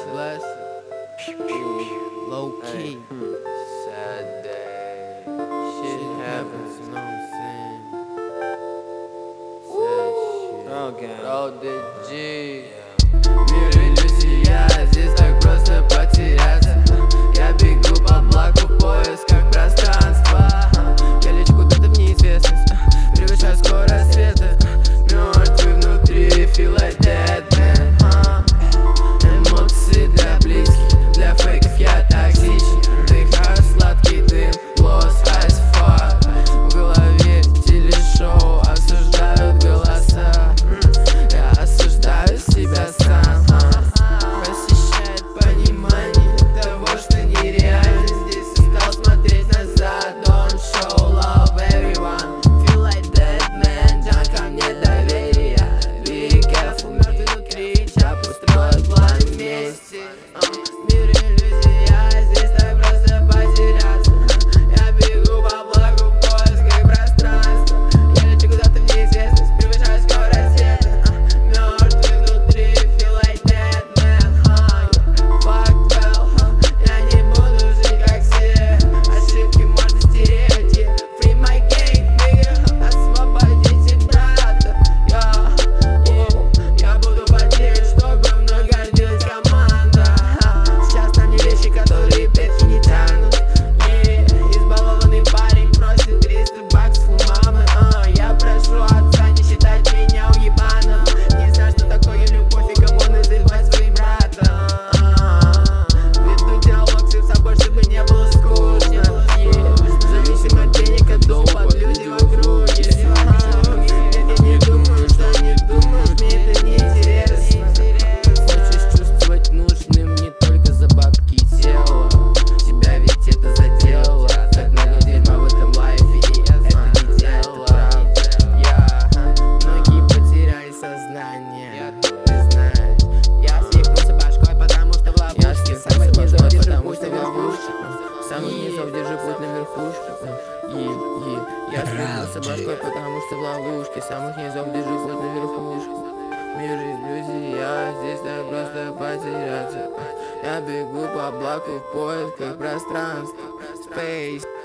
bless it. Low key. Sad day. Shit happens, you know what I'm saying? Sad shit. Bro, the G. Мир иллюзия, здесь так просто потеряться. Я бегу по облаку в поисках пространства. Я лечу куда-то в неизвестность, превышаю скорость света. Мертвый внутри, feel like dead man. Эмоции для близких, для фейков я токсичен. Вдыхаю сладкий дым, lost as fuck. В голове телешоу осуждают голоса. Я осуждаю себя сам. Посещает понимание того, что нереально. Здесь устал смотреть назад. Don't show love everyone. Feel like dead man, ждет ко мне доверия. Be careful, мертвый внутри, тебя построят план вместе. Мир иллюзия, здесь так просто потеряться. Я бегу по облаку в поисках пространства. Я лечу куда-то в неизвестность, превышаю скорость света. Мертвый внутри, feel like dead man. Fuck well, я не буду жить как все. Ошибки можно стереть. Free my gang, nigga. Освободите брата. Я буду потеть, чтобы мной гордилась команда. Сейчас на мне вещи, которые петки не тянут. Избалованный парень просит 300 баксов у мамы. Я прошу отца не считать меня уебаном. Не знаю, что такое любовь и кого называть своим братом. Веду диалог с собой, чтобы не было скучно. Зависим от денег, от дома, от людей в округе. Я не думаю, что они думают, мне это не интересно. Хочешь чувствовать нужным не только за бабки и тело. Тебя ведь это задело. Так много дерьма в этом лайфе, и это не дело. Многие потеряли сознание. Ты знаешь, я съехался башкой, потому что в ловушке. Самых низов держу путь на верхушке. Самых низов держу путь на верхушку. Я съехался башкой, потому что в ловушке. Самых низов держу путь на верхушку. Мир иллюзия, здесь так просто потеряться. Я бегу по облаку в поисках пространства. Space.